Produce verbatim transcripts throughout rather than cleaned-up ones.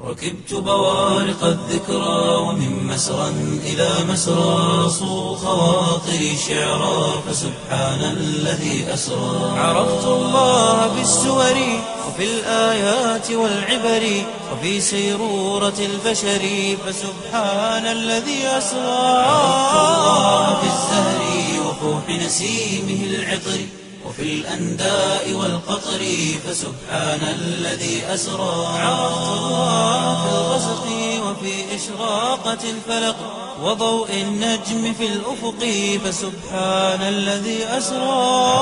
ركبت بوارق الذكرى ومن مسرى إلى مسرى صو خواطري شعرا فسبحان الذي أسرى عرفت الله بالسور وفي الآيات والعبر وفي سيرورة البشر فسبحان الذي أسرى عرفت الله بالزهر وفوح نسيمه العطر وفي الأنداء والقطر فسبحان الذي أسرى عرفت الله في الغسق وفي إشراقة الفلق وضوء النجم في الأفق فسبحان الذي أسرى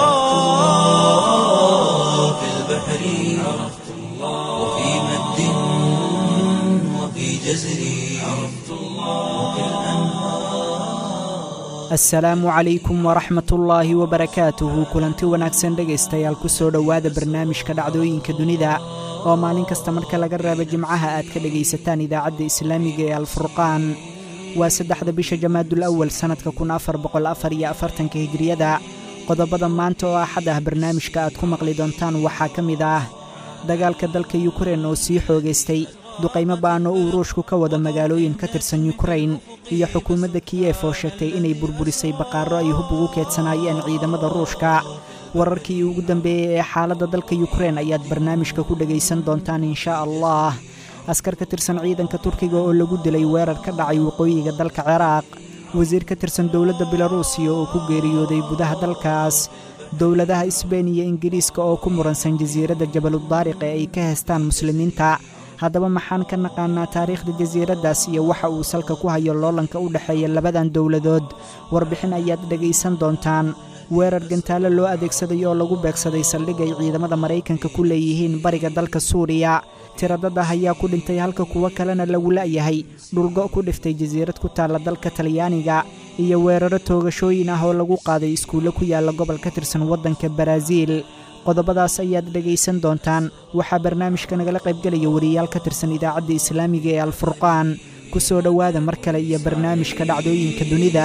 الله في البحر عرفت الله وفي مد وفي جزر عرفت الله وفي الأنهار. asalaamu calaykum waraxmatullaahi wabarakaatuhu kulanti wanaagsan dhegaystayaal ku soo dhowaada barnaamijka dhacdooyinka dunida oo maalin kasta marka laga reebo jimcaha aad ka dhegaysataan idaacadda islaamiga ee alfurqaan waa saddexda bisha jamaadul awal sannadka kun afar boqol afar iyo afartanka hijriyada qodobada maanta oo axad ah barnaamijka aad ku maqli doontaan waxaa ka mid ah dagaalka dalka yukrain oo sii xoogaystay duqaymo ba'an oo uu ruushku ka wada magaalooyin ka tirsan yukrain iyo xukuumadda kiyef oo sheegtay inay burburisay baqaaro ay hub ugu keedsanaayeen ciidamada ruushka wararkii ugu dambeeyey ee xaaladda dalka yukrain ayaad barnaamijka ku dhegaysan doontaan inshaa allah askar ka tirsan ciidanka turkiga oo lagu dilay weerar ka dhacay waqooyiga dalka ciraaq wasiir ka tirsan dowladda belaruusiya oo ku geeriyooday gudaha dalkaas dowladaha isbeyn iyo ingiriiska oo ku muransan jasiiradda jabaludaariq ee ay ka heestaan muslimiinta haddaba maxaan ka naqaanaa taariikhda jasiiraddaas iyo waxa uu salka ku hayo loolanka u dhexeeya labadan dowladood warbixin ayaad dhegaysan doontaan weerar gantaalo loo adeegsaday oo lagu beegsaday saldhig ay ciidamada maraykanka ku leeyihiin bariga dalka suuriya tiradada ayaa ku dhintay halka kuwo kalena lagu la'yahay dhulgo ku dhiftay jasiirad ku taalla dalka talyaaniga iyo weeraro toogashooyin ah oo lagu qaaday iskuulle ku yaalla gobol ka tirsan waddanka baraaziil qodobadaas ayaad dhegaysan doontaan waxaa barnaamijka nagala qaybgelaya wariyaal ka tirsan idaacadda islaamiga ee alfurqaan ku soo dhowaada mar kale iyo barnaamijka dhacdooyinka dunida.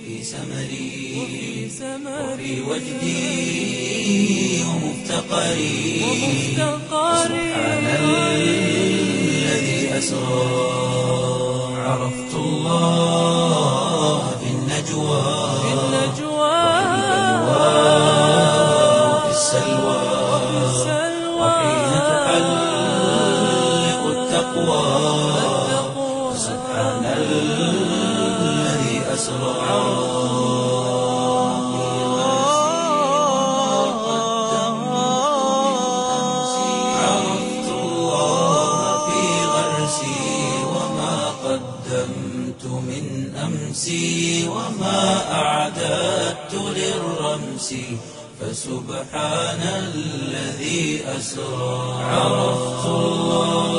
وفي وجدي ومفتقري سبحان الذي أسرى عرفت الله في النجوى وفي السلوى وحين تحلق التقوى سبحان الذي أسرى وما أعددت للرمس فسبحان الذي أسرى عرفت الله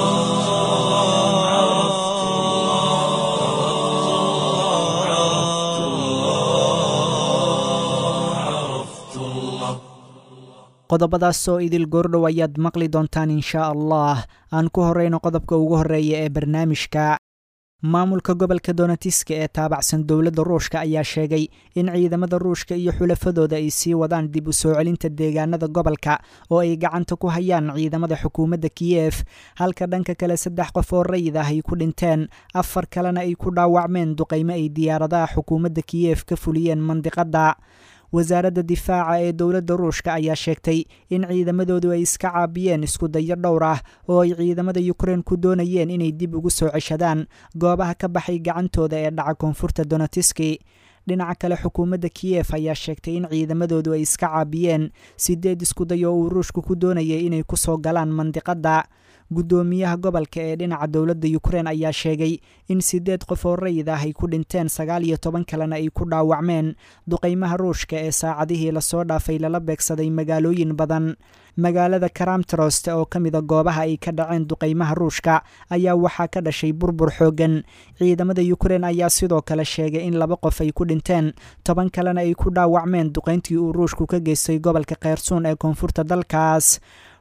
عرفت الله عرفت الله عرفت الله. qodobadaas oo idil goordhow ayaad maqli doontaan inshaa allah aan ku horrayno qodobka ugu horreeya ee barnaamijka. maamulka gobolka donetiska ee taabacsan dowladda ruushka ayaa sheegay in ciidamada ruushka iyo xulafadooda ay sii wadaan dib u soo celinta deegaanada gobolka oo ay gacanta ku hayaan ciidamada xukuumadda kiyef halka dhanka kale saddex qof oo rayid ah ay ku dhinteen afar kalena ay ku dhaawacmeen duqaymo ay diyaaradaha xukuumadda kiyef ka fuliyeen mandiqadda. wasaaradda difaaca ee dowladda ruushka ayaa sheegtay in ciidamadoodu ay iska caabiyeen isku dayo dhowr ah oo ay ciidamada yukrain ku doonayeen inay dib ugu soo ceshadaan goobaha ka baxay gacantooda ee dhaca koonfurta donetiski. dhinaca kale xukuumadda kiyef ayaa sheegtay in ciidamadoodu ay iska caabiyeen sideed isku dayo oo uu ruushku ku doonayay inay ku soo galaan mandiqadda. guddoomiyaha gobolka ee dhinaca dowladda yukrain ayaa sheegay in sideed qof oo rayid ah ay ku dhinteen sagaal iyo toban kalena ay ku dhaawacmeen duqaymaha ruushka ee saacadihii lasoo dhaafay lala beegsaday magaalooyin badan. magaalada karamtarost oo ka mida goobaha ay ka dhaceen duqaymaha ruushka ayaa waxaa ka dhashay burbur xooggan. ciidamada yukrain ayaa sidoo kale sheegay in laba qof ay ku dhinteen toban kalena ay ku dhaawacmeen duqayntii uu ruushku ka geystay gobolka kherson ee koonfurta dalkaas.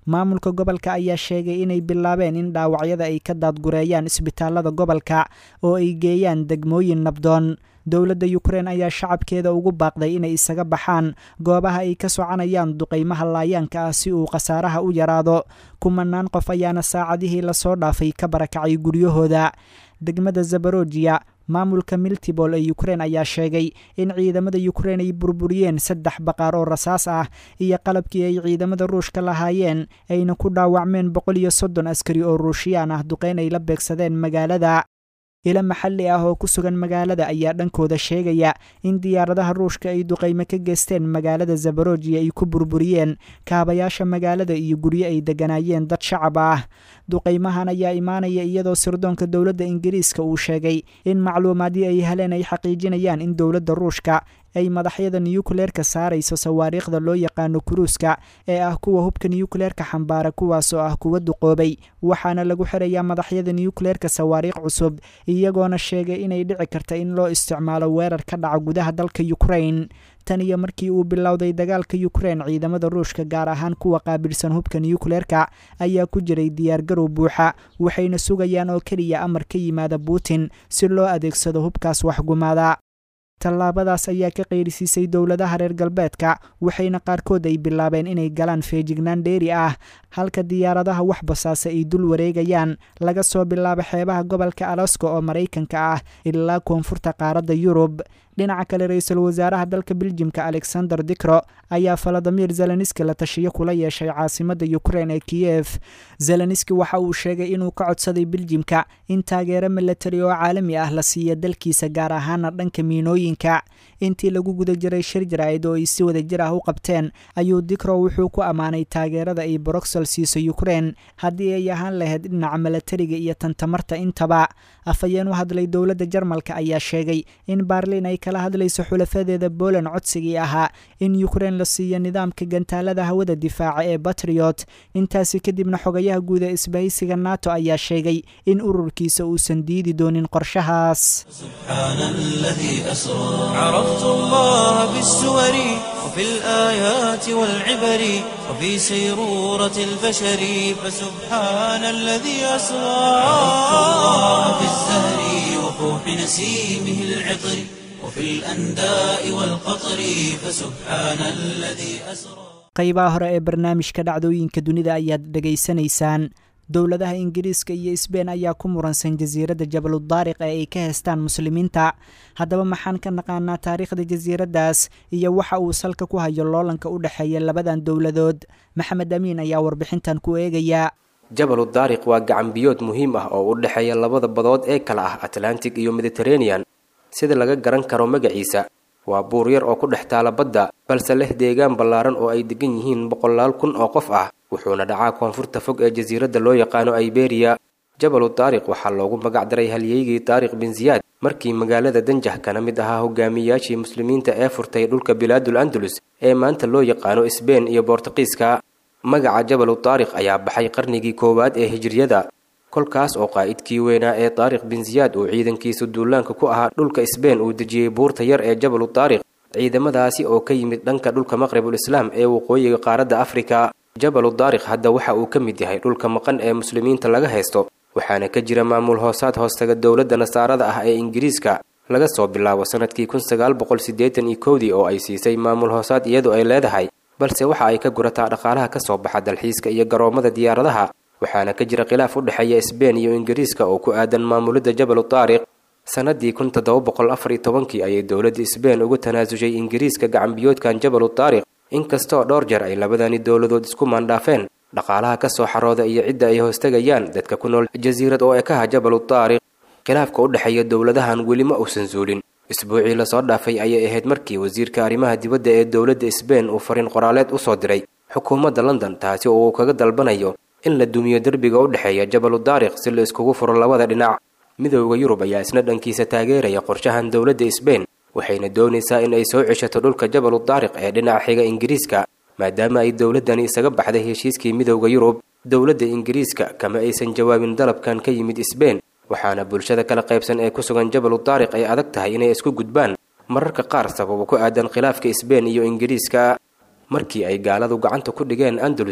maamulka gobolka ayaa sheegay inay bilaabeen in dhaawacyada ay ka daadgureeyaan isbitaalada gobolka oo ay geeyaan degmooyin nabdoon dowladda Ukraine ayaa shacabkeeda ugu baaqday inay isaga baxaan goobaha ay ka soconayaan duqeymaha laayaanka ah si uu khasaaraha u yaraado kumanaan qof ayaana saacadihii la soo dhaafay ka barakacay guryahooda degmada Zaporozhye maamulka Miltipol ee Ukraine ayaa sheegay in ciidamada Ukraine ay burburiyeen saddex baqaar oo rasaas ah iyo qalabkii ay ciidamada Ruushka lahaayeen ayna ku dhaawacmeen boqol iyo soddon askari oo Ruushiyaan ah duqeyn ay la beegsadeen magaalada ila maxalli ah oo ku sugan magaalada ayaa dhankooda sheegaya in diyaaradaha Ruushka ay duqeyme ka geysteen magaalada Zaporozhye ay ku burburiyeen kaabayaasha magaalada iyo guryo ay deganayeen dad shacab ah duqeymahan ayaa imaanaya iyadoo sirdoonka dowladda Ingiriiska uu sheegay in macluumaadii ay heleen ay xaqiijinayaan in dowladda Ruushka ay madaxyada nuclearka saarayso sawaariikhda loo yaqaano kuruuska ee ah kuwa hubka nuclearka xambaara kuwaas oo ah kuwa duqoobay waxaana lagu xirayaa madaxyada nuclearka sawaariikh cusub iyagoona sheegay inay dhici karta in loo isticmaalo weerar ka dhaca gudaha dalka Ukraine tan iyo markii uu bilowday dagaalka Ukraine ciidamada Ruushka gaar ahaan kuwa qaabilsan hubka nuclearka ayaa ku jiray diyaar garow buuxa waxayna sugayaan oo kaliya amar ka yimaada Putin si loo adeegsado hubkaas waxgumaada tallaabadaas ayaa ka qeyrisiisay dowladaha reer galbeedka waxayna qaarkood ay bilaabeen inay galaan feejignaan dheeri ah halka diyaaradaha wax basaasa ay dul wareegayaan laga soo bilaabo xeebaha gobolka Alaska oo Mareykanka ah ilaa koonfurta qaaradda Yurub dhinaca kale ra'iisul wasaaraha dalka Belgiumka Alexander De Croo ayaa Volodymyr Zelensky la tashiyo kula yeeshay caasimadda Ukraine ee Kiev Zelensky waxa uu sheegay inuu ka codsaday Belgiumka in taageero military oo caalami ah la siiyo dalkiisa gaar ahaan dhanka miinooyinka intii lagu guda jiray shir jaraa'id oo ay si wada jir ah u qabteen ayuu De Croo wuxuu ku amaanay taageerada ay Brussels siiso Ukraine haddii ay ahaan lahayd dhinaca militariga iyo tantamarta intaba afayeen u hadlay dowladda Jarmalka ayaa sheegay in Berlin ay kala hadlayso xulafadeeda Poland codsigii ahaa in Ukraine la siiyo nidaamka gantaalada hawada difaaca ee Patriot intaasi kadibna xogayaha guud ee isbahaysiga NATO ayaa sheegay in ururkiisa uusan diidi doonin qorshahaas subhanalladhi asra araftu Allah bis-suwari wa fil ayati wal ibri wa fi sayrurati al-bashari fa subhanalladhi asra araftu Allah bis-sahri wa fuhi nasimihi al-'itri وفي الأنداء والقطر فسبحان الذي أسرى qaybaha hore ee barnaamijka dhacdooyinka dunida ayaad dhageysanaysaan dowladaha Ingiriiska iyo Spain ayaa ku muransan jasiiradda Jabal Daariq ee ay ka heestaan muslimiinta haddaba maxaan ka naqaanaa taariikhda jasiiraddaas iyo waxa uu salka ku hayo loolanka u dhaxeeya labadan dowladood Maxamed Amiin ayaa warbixintan ku eegaya Jabal Daariq waa gacan biyood muhiim ah oo u dhaxeeya labada badood ee kala ah Atlantic iyo Mediterranean sida laga garan karo magaciisa waa buur yar oo ku dhex taala badda balse leh deegaan ballaaran oo ay degan yihiin boqolaal kun oo qof ah wuxuuna dhacaa koonfurta fog ee jasiiradda loo yaqaano Iberia Jabal Daariq waxaa loogu magac daray halyeygii Taariq bin Ziyaad markii magaalada Danjah kana mid ahaa hogaamiyaashii muslimiinta ee furtay dhulka Bilaadul Andalus ee maanta loo yaqaano Spain iyo Boortaqiiska magaca Jabal Daariq ayaa baxay qarnigii koowaad ee hijriyada kolkaas oo qaa'idkii weynaa ee Taariq bin Ziyaad uu ciidankiisu duulaanka ku ahaa dhulka Spain uu dejiyay buurta yar ee Jabal Daariq ciidamadaasi oo ka yimid dhanka dhulka Maqribul Islaam ee waqooyiga qaaradda Afrika Jabal Daariq hadda waxa uu ka mid yahay dhulka maqan ee muslimiinta laga haysto waxaana ka jira maamul hoosaad hoostaga dowladda Nasaarada ah ee Ingiriiska laga soo bilaabo sanadkii kun sagaal boqol siddeetan iyo kow oo ay siisay maamul hoosaad iyadoo ay leedahay balse waxa ay ka gurataa dhaqaalaha ka soo baxa dalxiiska iyo garoomada diyaaradaha waxaana ka jira khilaaf u dhaxeeya Spain iyo Ingiriiska oo ku aadan maamulada Jabal Daariq sanadii kun toddoba boqol afar iyo toban ay dowladda Spain ugu tanaasushay Ingiriiska gacan biyoodkan Jabal Daariq inkastoo dhowr jeer ay labadani dowladood isku maandhaafeen dhaqaalaha ka soo xarooda iyo cidda ay hoostagayaan dadka ku nool jasiirad oo ka ah Jabal Daariq khilaafka u dhaxeeya dowladahan weli ma uusan zuulin isbuucii la soo dhaafay ayay ahayd markii wasiirka arrimaha dibadda ee dowladda Spain uu fariin qoraaleed u soo diray xukuumadda London taasi oo uu kaga dalbanayo in la dumiyo darbiga u dhaxeeya Jabal Daariq si la iskugu furo labada dhinac midowga Yurub ayaa isna dhankiisa taageeraya qorshahan dowladda Spain waxayna doonaysaa in ay soo ceshato dhulka Jabal Daariq ee dhinaca xiga Ingiriiska maadaama ay dowladani isaga baxday heshiiskii midowga Yurub dowladda Ingiriiska kama aysan jawaabin dalabkan ka yimid Spain waxaana bulshada kala qaybsan ee ku sugan Jabal Daariq ay adag tahay inay isku gudbaan mararka qaar sabab ku aadan khilaafka Spain iyo Ingiriiska markii ay gaaladu gacanta ku dhigeen Andalus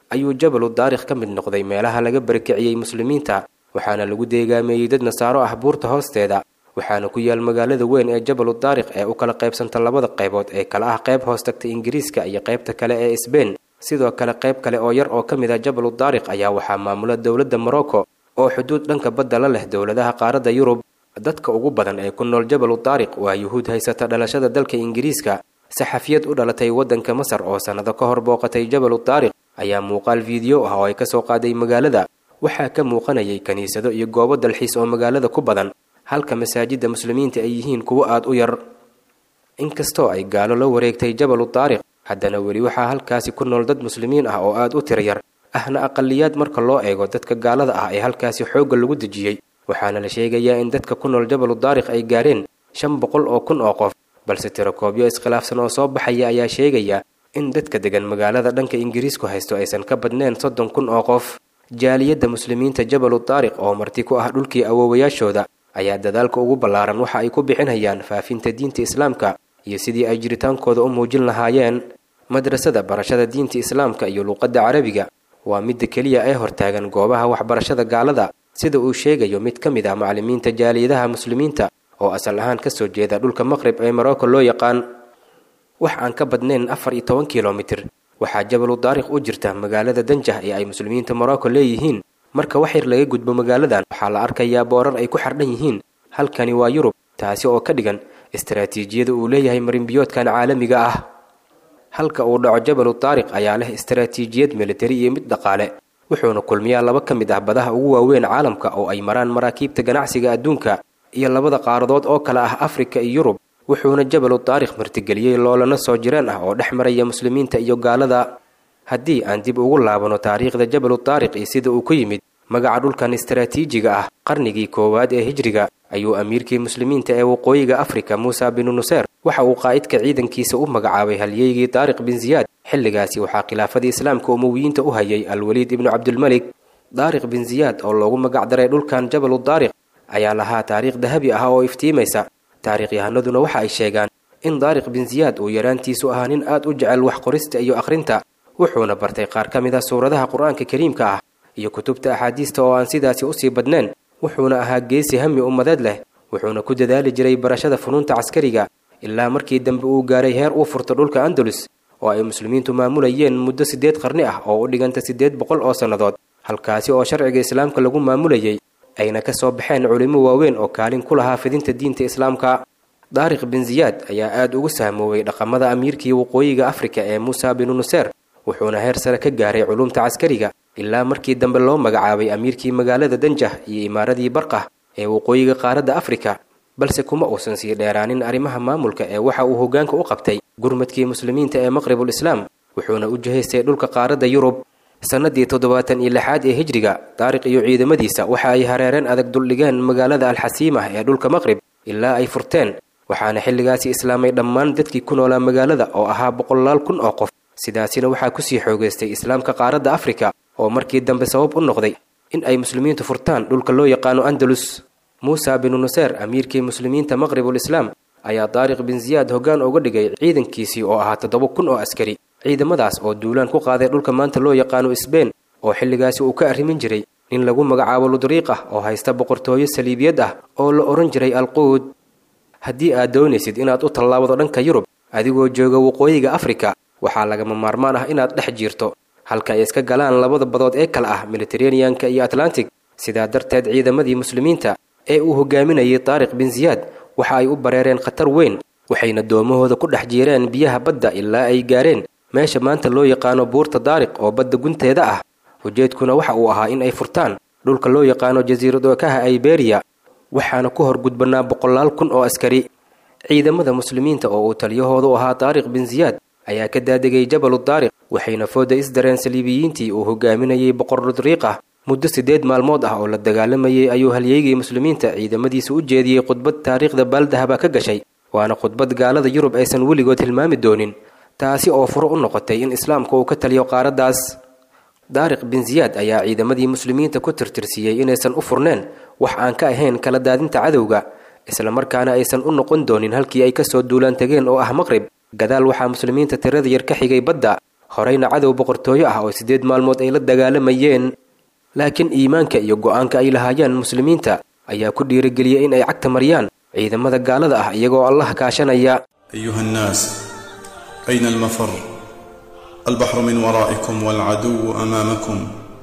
ayuu jabalu daariq ka mid noqday meelaha laga barakiciyey muslimiinta waxaana lagu deegaameeyey dad nasaaro ah buurta hoosteeda waxaana ku yaal magaalada weyn ee jabalu daariq ee u kala qaybsanta labada qaybood ee kala ah qayb hoos tagta ingiriiska iyo qaybta kale ee Spain sidoo kale qayb kale oo yar oo ka mid ah jabalu daariq ayaa waxaa maamula dowladda Morocco oo xuduud dhanka badda la leh dowladaha qaaradda Yurub dadka ugu badan ee ku nool jabalu daariq waa yuhuud haysata dhalashada dalka ingiriiska saxafiyad u dhalatay waddanka Masar oo sanado ka hor booqatay jabalu daariq ayaa muuqaal fiidiyoo ah oo ay ka soo qaaday magaalada waxaa ka muuqanayay kaniisado iyo goobo dalxiis oo magaalada ku badan halka masaajidda muslimiinta ay yihiin kuwo aad u yar inkastoo ay gaalo la wareegtay jabalu daariq haddana weli waxaa halkaasi ku nool dad muslimiin ah oo aad u tiro yar ahna aqaliyaad marka loo eego dadka gaalada ah ee halkaasi xoogga lagu dejiyey waxaana la sheegayaa in dadka ku nool jabalu daariq ay gaareen shan boqol oo kun oo qof balse tirakoobyo iskhilaafsan oo soo baxaya ayaa sheegaya in dadka degan magaalada dhanka ingiriisku haysto aysan ka badneen soddon kun oo qof jaaliyadda muslimiinta jabalu daariq oo marti ku ah dhulkii awoowayaashooda ayaa dadaalka ugu ballaaran waxa ay ku bixinayaan faafinta diinta islaamka iyo sidii ay jiritaankooda u muujin lahaayeen madrasada barashada diinta islaamka iyo luuqadda carabiga waa midda keliya ee hortaagan goobaha waxbarashada gaalada sida uu sheegayo mid ka mid ah macallimiinta jaaliyadaha muslimiinta oo asal ahaan ka soo jeeda dhulka maqrib ee Morocco loo yaqaan wax aan ka badnayn afar iyo toban kiiloomitir waxaa jabalu daariq u jirta magaalada Danjah ee ay muslimiinta Morocco leeyihiin marka wax yar laga gudbo magaaladan waxaa la arkayaa boorar ay ku xardhan yihiin halkani waa Yurub taasi oo ka dhigan istaraatiijiyada uu leeyahay marinbiyoodkan caalamiga ah halka uu dhaco jabalu daariq ayaa leh istaraatiijiyad militari iyo mid dhaqaale wuxuuna kulmiyaa laba ka mid ah badaha ugu waaweyn caalamka oo ay maraan maraakiibta ganacsiga adduunka iyo labada qaaradood oo kala ah Afrika iyo Yurub wuxuuna jabalu daariq martigeliyey loolana soo jireen ah oo dhex maraya muslimiinta iyo gaalada haddii aan dib ugu laabano taariikhda jabalu daariq iyo sida uu ku yimid magaca dhulkan istaraatiijiga ah qarnigii koowaad ee hijriga ayuu amiirkii muslimiinta ee waqooyiga Afrika Musa bin Nusayr waxa uu qaa'idka ciidankiisa u magacaabay halyeygii Daariq bin Ziyaad xilligaasi waxaa khilaafadii islaamka umawiyiinta u hayay Al-Waliid ibn Abdul Malik Daariq bin Ziyaad oo loogu magac daray dhulkan jabalu daariq ayaa lahaa taariikh dahabi ah oo iftiimaysa taariikhyahanaduna waxa ay sheegaan in Daariq bin Ziyaad uu yaraantiisu ahaa nin aad u jecel wax qorista iyo akhrinta wuxuuna bartay qaar ka mid ah suuradaha qur-aanka kariimka ah iyo kutubta axaadiista oo aan sidaasi u sii badnayn wuxuuna ahaa geesi hami ummadeed leh wuxuuna ku dadaali jiray barashada funuunta caskariga ilaa markii dambe uu gaaray heer uu furto dhulka Andalus oo ay muslimiintu maamulayeen muddo sideed qarni ah oo u dhiganta sideed boqol oo sannadood halkaasi oo sharciga islaamka lagu maamulayay ayna ka soo baxeen culimo waaweyn oo kaalin ku lahaa fidinta diinta islaamka Daariq bin Ziyaad ayaa aad ugu saamoobay dhaqamada amiirkii waqooyiga Afrika ee Musa bin Nusayr wuxuuna heer sare ka gaaray culumta caskariga ilaa markii dambe loo magacaabay amiirkii magaalada Danjah iyo imaaradii Barqah ee waqooyiga qaaradda Afrika balse kuma uusan sii dheeraanin arrimaha maamulka ee waxa uu hoggaanka u qabtay gurmadkii muslimiinta ee Maqribul Islaam wuxuuna u jihaystay dhulka qaaradda Yurub sanadii toddobaatan iyo lixaad ee hijriga Daariq iyo ciidamadiisa waxa ay hareereen adag duldhigeen magaalada Al-Xasiimah ee dhulka Maqrib ilaa ay furteen waxaana xilligaasi islaamay dhammaan dadkii ku noolaa magaalada oo ahaa boqolaal kun oo qof sidaasina waxaa ku sii xoogeystay islaamka qaaradda Afrika oo markii dambe sabab u noqday in ay muslimiintu furtaan dhulka loo yaqaano Andalus Musa bin Nusayr amiirkii muslimiinta Maqribul Islaam ayaa Daariq bin Ziyaad hoggaan uga dhigay ciidankiisii oo ahaa toddoba kun oo askari ciidamadaas oo duulaan ku qaaday dhulka maanta loo yaqaano Spain oo xilligaasi uu ka arrimin jiray nin lagu magacaabo Ludriiq ah oo haysta boqortooyo saliibiyad ah oo la oran jiray Al-Quud haddii aad doonaysid inaad u tallaabado dhanka Yurub adigoo jooga waqooyiga Afrika waxaa lagama maarmaan ah inaad dhex jirto halka ay iska galaan labada badood ee kala ah Mediterranean-ka iyo Atlantic sidaa darteed ciidamadii muslimiinta ee uu hogaaminayay Daariq bin Ziyaad waxa ay u bareereen khatar weyn waxayna doomahooda ku dhex jiireen biyaha badda ilaa ay gaareen meesha maanta loo yaqaano buurta Daariq oo badda gunteeda ah ujeedkuna waxa uu ahaa in ay furtaan dhulka loo yaqaano jasiiradookaha Iberia waxaana ku hor gudbanaa boqolaal kun oo askari ciidamada muslimiinta oo uu taliyahoodu ahaa Daariq bin Ziyaad ayaa ka daadegay jabalu daariq waxayna fooda isdareen saliibiyiintii uu hogaaminayay boqor Ludriiq ah muddo sideed maalmood ah oo la dagaalamayay ayuu halyeygii muslimiinta ciidamadiisa u jeediyey khudbad taariikhda baaldahaba ka gashay waana khudbad gaalada Yurub aysan weligood hilmaami doonin taasi oo furo u noqotay in islaamku uu ka taliyo qaaraddaas Daariq bin Ziyaad ayaa ciidamadii muslimiinta ku tirtirsiyey inaysan u furneen wax aan ka ahayn kala daadinta cadowga isla markaana aysan u noqon doonin halkii ay ka soo duulaan tageen oo ah Maqrib gadaal waxaa muslimiinta tirada yar ka xigay badda horeyna cadow boqortooyo ah oo siddeed maalmood ay la dagaalamayeen. laakiin iimaanka iyo go'aanka ay lahaayeen muslimiinta ayaa ku dhiirigeliyay in ay cagta mariyaan ciidamada gaalada ah iyagoo Allah kaashanaya. أيها الناس أين المفر؟ البحر من ورائكم والعدو أمامكم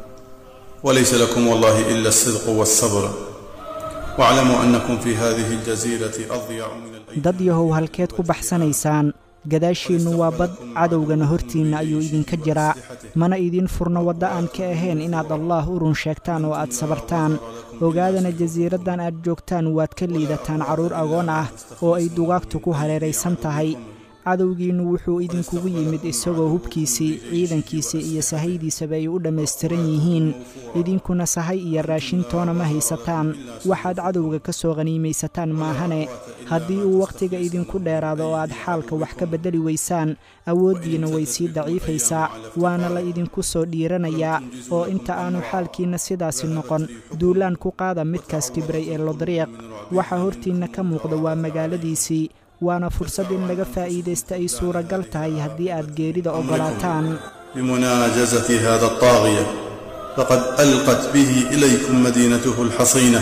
وليس لكم والله إلا الصدق والصبر واعلموا أنكم في هذه الجزيرة أضيع من الأيام. dad yahow halkeed ku baxsanaysaan gadaashiinnu waa bad cadowgana hortiinna ayuu idinka jiraa mana idin furno wadda aan ka ahayn inaad allaah u run sheegtaan oo aad sabartaan ogaadana jasiiraddan aad joogtaan waad ka liidataan carruur agoon ah oo ay dugaagtu ku hareeraysan tahay cadowgiinnu wuxuu idinkugu yimid isagoo hubkiisii ciidankiisii iyo sahaydiisaba ay u dhammaystiran yihiin idinkuna sahay iyo raashintoona ma haysataan waxaad cadowga ka soo qhaniimaysataan maahane haddii uu wakhtiga idinku dheeraado oo aad xaalka wax ka beddeli weysaan awooddiina way sii daciifaysaa waana la idinku soo dhiiranayaa oo inta aanu xaalkiinna sidaasi noqon duulaan ku qaada midkaas kibray ee lodriiq waxa hortiinna ka muuqda waa magaaladiisii waana fursad in laga faa'iidaysta ay suuragal tahay haddii aad geerida oggolaataan. بمناجزة هذا الطاغية فقد ألقت به إليكم مدينته الحصينة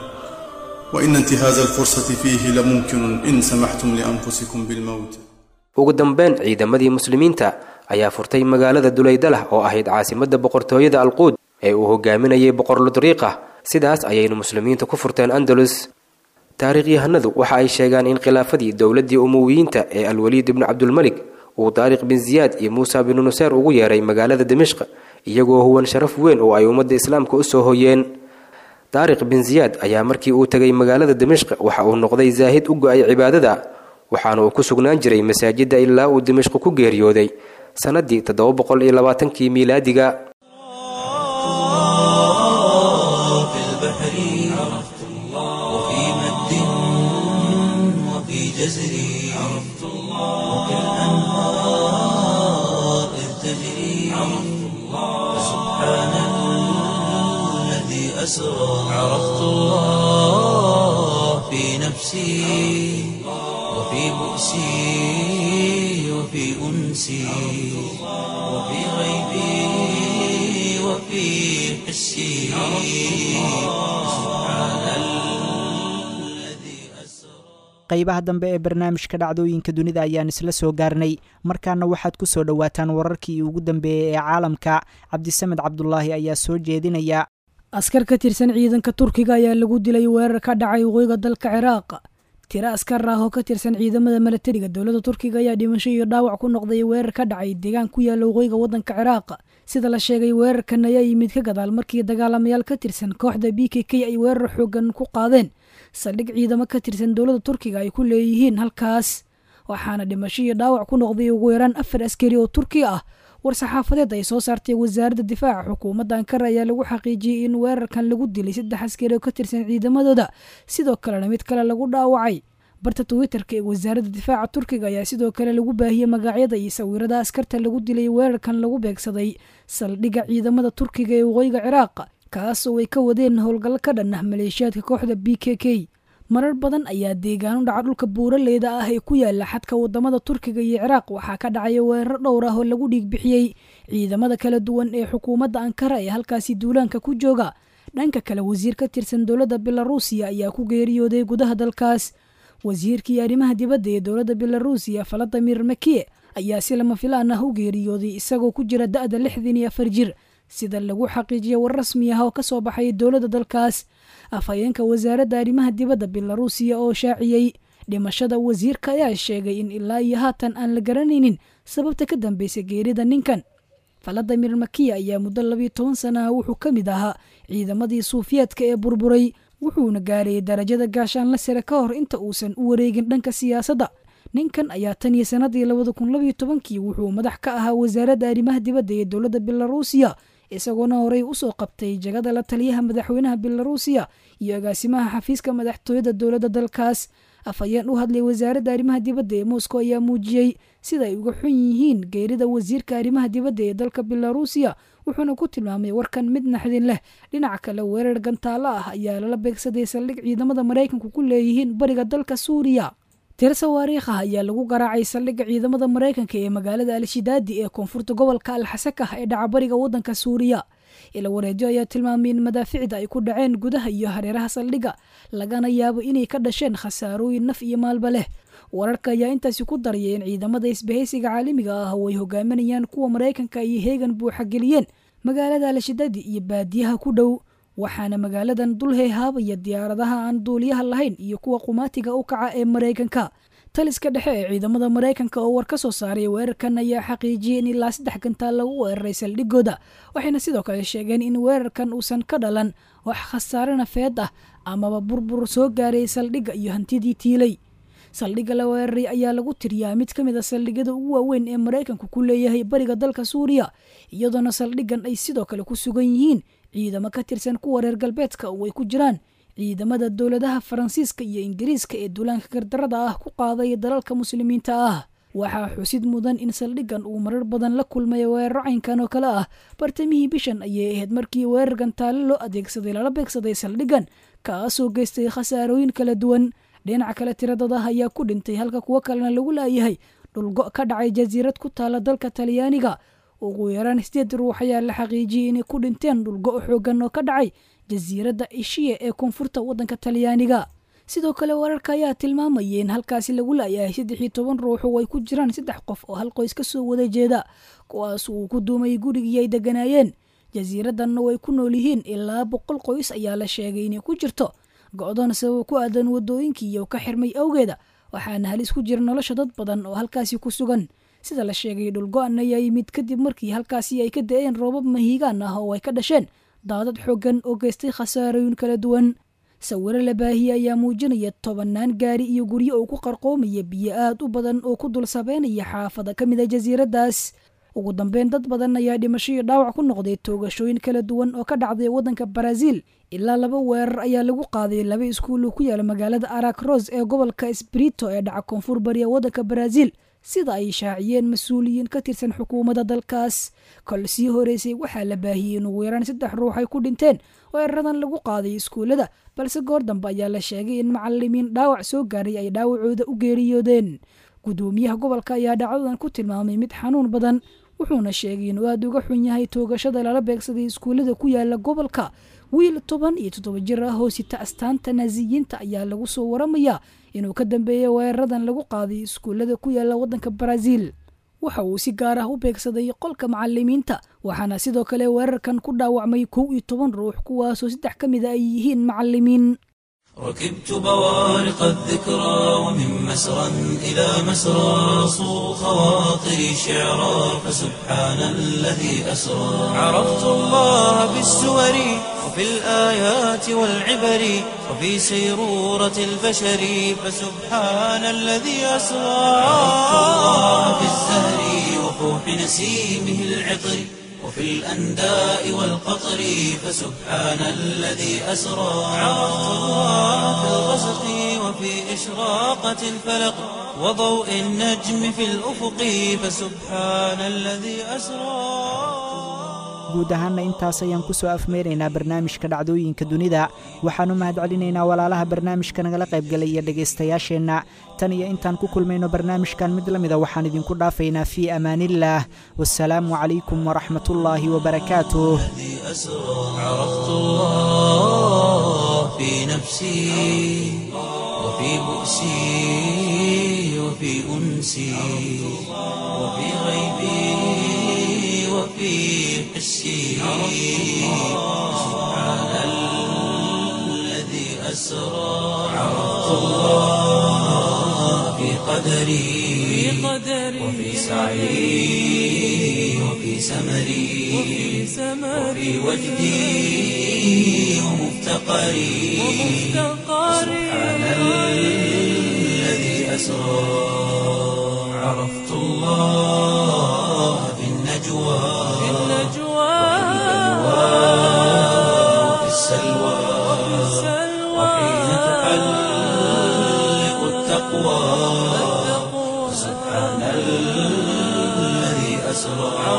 وإن انتهاز الفرصة فيه لممكن إن سمحتم لأنفسكم بالموت. ugu dambeyn ciidamadii muslimiinta ayaa furtay magaalada Dulaydalah oo ahayd caasimadda boqortooyada Alquud ee uu hogaaminayay boqor Ludriiqa. sidaas ayaynu muslimiinta ku furteen Andalus. taariikhyahanadu waxa ay sheegaan in khilaafadii dowladii Umayyiyiinta ee Al-Waliid ibn Abdul Malik uu Taariq bin Ziyaad iyo Muusa bin Nusayr ugu yeeray magaalada Dimashq iyagoo huwan sharaf weyn oo ay ummadda islaamka u soo hoyeen. Taariq bin Ziyaad ayaa markii uu tagay magaalada Dimashq waxa uu noqday zaahid u go'ay cibaadada waxaana uu ku sugnaan jiray masaajidda ilaa uu Dimashq ku geeriyooday sanadii toddoba boqol iyo labaatan-kii miilaadiga. جزري عرفت الله وكالأنهار إذ تجري عرفت الله سبحان الذي أسرى عرفت الله في نفسي وفي بؤسي وفي أنسي وفي غيبي وفي حسي سبحان qaybaha dambe ee barnaamijka dhacdooyinka dunida ayaan isla soo gaarnay markaana waxaad ku soo dhawaataan wararkii ugu dambeeyay ee caalamka. Cabdisamed Cabdullaahi ayaa soo jeedinaya. askar ka tirsan ciidanka Turkiga ayaa lagu dilay weerar ka dhacay waqooyiga dalka Ciraaq. tiro askar ah oo ka tirsan ciidamada milatariga dowladda Turkiga ayaa dhimasho iyo dhaawac ku noqday weerar ka dhacay deegaan ku yaala waqooyiga waddanka Ciraaq. sida la sheegay weerarkan ayaa yimid ka gadaal markii dagaalamayaal ka tirsan kooxda B K K ay weerar xooggan ku qaadeen saldhig ciidamo ka tirsan dowladda Turkiga ay ku leeyihiin halkaas waxaana dhimasho iyo dhaawac ku noqday ugu yaraan afar askari oo Turki ah. war-saxaafadeed ay soo saartay wasaaradda difaaca xukuumadda Ankara ayaa lagu xaqiijiyey in weerarkan lagu dilay saddex askari oo ka tirsan ciidamadooda sidoo kalena mid kale lagu dhaawacay. barta Twitterka ee wasaaradda difaaca Turkiga ayaa sidoo kale lagu baahiyey magacyada iyo sawirada askarta lagu dilay weerarkan lagu beegsaday saldhigga ciidamada Turkiga ee waqooyiga Ciraaq kaasoo ay ka wadeen howlgal ka dhan ah maleeshiyaadka kooxda B K K. marar badan ayaa deegaan u dhaca dhulka buuraleyda ah ee ku yaala xadka wadamada Turkiga iyo Ciraaq waxaa ka dhacay weerar dhowr ah oo lagu dhiig bixiyay ciidamada kala duwan ee xukuumadda Ankara ee halkaasi duulaanka ku jooga. dhanka kale wasiir ka tirsan dowladda Belarusiya ayaa ku geeriyooday gudaha dalkaas. wasiirkii arrimaha dibadda ee dowladda Belarusiya Vladimir Makie ayaa si lama filaan ah u geeriyooday isagoo ku jira da'da lixdan iyo afar jir sida lagu xaqiijiyay war rasmi ah oo ka soo baxay dowladda dalkaas. afhayeenka wasaaradda arrimaha dibadda Belarusiya oo shaaciyay dhimashada wasiirka ayaa sheegay in ilaa iyo haatan aan la garanaynin sababta ka dambeysay geerida ninkan. Vladimir Makie ayaa muddo labiyo toban sano ah wuxuu ka mid ahaa ciidamadii Suufiyeedka ee burburay wuxuuna gaaray darajada gaashaanle sare ka hor inta uusan u wareegin dhanka siyaasadda. ninkan ayaa tan iyo sanadii labada kun labiyo tobankii wuxuu madax ka ahaa wasaaradda arrimaha dibadda ee dowladda Belarusiya isagoona horey u soo qabtay jagada la taliyaha madaxweynaha Belarusiya iyo agaasimaha xafiiska madaxtooyada dowladda dalkaas. afhayeen u hadlay wasaaradda arrimaha dibadda ee Moscow ayaa muujiyey sida ay uga xun yihiin geerida wasiirka arrimaha dibadda ee dalka Belarusiya wuxuuna ku tilmaamay warkan mid naxdin leh. dhinaca kale weerar gantaalo ah ayaa lala beegsaday saldhig ciidamada Mareykanku ku leeyihiin bariga dalka Suuriya. tiro sawaariikh ah ayaa lagu garaacay saldhigga ciidamada maraykanka ee magaalada al-shidaadi ee koonfurta gobolka al-xasakah ee dhacabariga waddanka suuriya ila wareedyo ayaa tilmaamay in madaaficda ay ku dhaceen gudaha iyo hareeraha saldhigga lagana yaabo inay ka dhasheen khasaarooyin naf iyo maalba leh. wararka ayaa intaasi ku daraya in ciidamada isbahaysiga caalamiga ah oo ay hogaaminayaan kuwa maraykanka ay heegan buuxa geliyeen magaalada al-shidaadi iyo baadiyaha ku dhow, waxaana magaaladan dul heehaabaya diyaaradaha aan duuliyaha lahayn iyo kuwa qumaatiga u kaca ee maraykanka. taliska dhexe ee ciidamada maraykanka oo war ka soo saaray weerarkan ayaa xaqiijiyey in ilaa saddex gantaal lagu weeraray saldhigooda, waxayna sidoo kale sheegeen in weerarkan uusan ka dhalan wax khasaare nafeed ah amaba burbur soo gaaray saldhigga iyo hantidii tiilay. saldhigga la weeraray ayaa lagu tiriyaa mid ka mid a saldhigyada ugu waaweyn ee maraykanku ku leeyahay bariga dalka suuriya, iyadoona saldhiggan ay sidoo kale ku sugan yihiin ciidamo ka tirsan kuwa reer galbeedka oo ay ku jiraan ciidamada dowladaha faransiiska iyo ingiriiska ee duulaanka gardarada ah ku qaaday dalalka muslimiinta ah. waxaa xusid mudan in saldhiggan uu marar badan la kulmay weeraro caynkan oo kale ah. bartamihii bishan ayay ahayd markii weerar gantaale loo adeegsaday lala beegsaday saldhiggan, kaasoo geystay khasaarooyin kala duwan. dhinaca kale tiradada ayaa ku dhintay halka kuwo kalena lagu laayahay dhulgo ka dhacay jasiirad ku taala dalka talyaaniga. ugu yaraan sideed ruux ayaa la xaqiijiyey inay ku dhinteen dhulgo xoogan oo ka dhacay jasiiradda ishiya ee koonfurta waddanka talyaaniga. sidoo kale wararka ayaa tilmaamayay in halkaasi lagu laayahay saddex iyo toban ruux oo ay ku jiraan saddex qof oo hal qoys ka soo wada jeeda, kuwaas uu ku duumay gurigii ay deganaayeen. jasiiraddanna way ku nool yihiin ilaa boqol qoys ayaa la sheegay inay ku jirto go-doon sabab ku aadan wadooyinkii iyo ka xirmay awgeeda, waxaana halis ku jira nolosha dad badan oo halkaasi ku sugan. sida la sheegay dhulgo-an ayaa yimid kadib markii halkaasi ay ka da-een roobab mahiigaan ah oo ay ka dhasheen daadad xoogan oo geystay khasaarooyin kala duwan. sawiro la baahiyey ayaa muujinaya tobannaan gaari iyo guryo oo ku qarqoomaya biyo aad u badan oo ku dul sabeynaya xaafada ka mid a jasiiraddaas. ugu dambeyn dad badan ayaa dhimasho iyo dhaawac ku noqday toogashooyin kala duwan oo ka dhacday waddanka baraaziil. ilaa laba weerar ayaa lagu qaaday laba iskuul ku yaala magaalada aracros ee gobolka esbrito ee dhaca koonfur bariya waddanka baraaziil, sida ay shaaciyeen mas-uuliyiin ka tirsan xukuumadda dalkaas. kol sii horeysay waxaa la baahiyey in ugu yaraan saddex ruux ay ku dhinteen weeraradan lagu qaaday iskuullada, balse goor dambe ayaa la sheegay in macalimiin dhaawac soo gaaray ay dhaawacooda u geeriyoodeen. gudoomiyaha gobolka ayaa dhacdadan ku tilmaamay mid xanuun badan, wuxuuna sheegay inuu aada uga xun yahay toogashada lala beegsaday iskuullada ku yaala gobolka. wiil toban iyo toddoba jir ah oo sita astaanta naasiyiinta ayaa lagu soo waramayaa inuu ka dambeeyay weeraradan lagu qaaday iskuullada ku yaala waddanka baraaziil. waxa uu si gaar ah u beegsaday qolka macalimiinta, waxaana sidoo kale weerarkan ku dhaawacmay kow iyo toban ruux, kuwaasoo saddex ka mid a ay yihiin macalimiin. ركبت بوارق الذكرى ومن مسرى إلى مسرى صوغ خواطري شعرا فسبحان الذي أسرى. عرفت الله بالسور وفي الآيات والعبر وفي سيرورة البشر فسبحان الذي أسرى. عرفت الله بالزهر وفوح نسيمه العطر وفي الأنداء والقطر فسبحان الذي أسرى. عرفت الله في الغسق وفي إشراقة الفلق وضوء النجم في الأفق فسبحان الذي أسرى. guud ahaanna intaas ayaan ku soo afmeeraynaa barnaamijka dhacdooyinka dunida. waxaan u mahad celinaynaa walaalaha barnaamijka nagala qaybgalay iyo dhegaystayaasheenna. tan iyo intaan ku kulmayno barnaamijkan mid la mida waxaan idinku dhaafaynaa fii amaanillaah. wassalaamu calaykum waraxmatullaahi wabarakaatuh. عرفت الله في نفسي وفي بؤسي وفي أنسي وفي غيبي وفي حسي. سبحان الذي أسرى. عرفت الله في قدري وفي سعي وفي سمري وفي وجدي ومفتقري. سبحان الذي أسرى. عرفت الله في النجوى وفي السلوى وحين تحلق التقوى. سبحان الذي أسرى.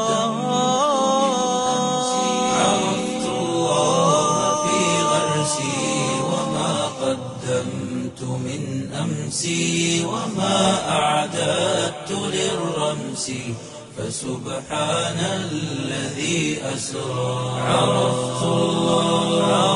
عرفت الله في غرسي أمسي وما أعددت للرمس فسبحان الذي أسرى عرفت الله